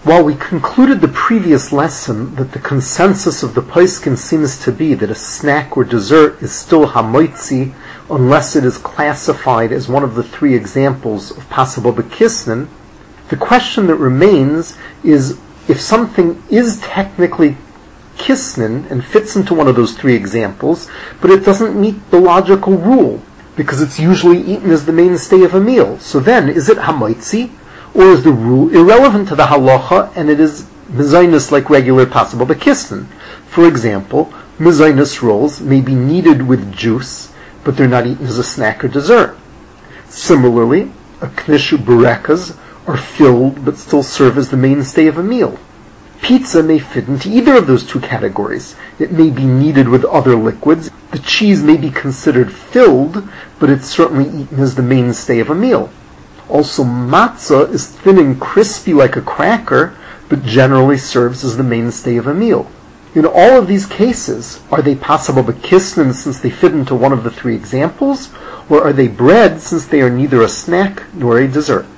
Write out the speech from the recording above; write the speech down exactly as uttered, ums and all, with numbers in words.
While we concluded the previous lesson that the consensus of the poskim seems to be that a snack or dessert is still hamoitzi unless it is classified as one of the three examples of possible bekisnin, the question that remains is if something is technically kisnin and fits into one of those three examples, but it doesn't meet the logical rule because it's usually eaten as the mainstay of a meal. So then, is it hamoitzi? Or is the rule irrelevant to the halacha and it is mezainis like regular possible bekisnin? For example, mezainis rolls may be kneaded with juice, but they're not eaten as a snack or dessert. Similarly, a knishu burekas are filled but still serve as the mainstay of a meal. Pizza may fit into either of those two categories. It may be kneaded with other liquids. The cheese may be considered filled, but it's certainly eaten as the mainstay of a meal. Also, matzah is thin and crispy like a cracker, but generally serves as the mainstay of a meal. In all of these cases, are they possible bekisnin since they fit into one of the three examples, or are they bread since they are neither a snack nor a dessert?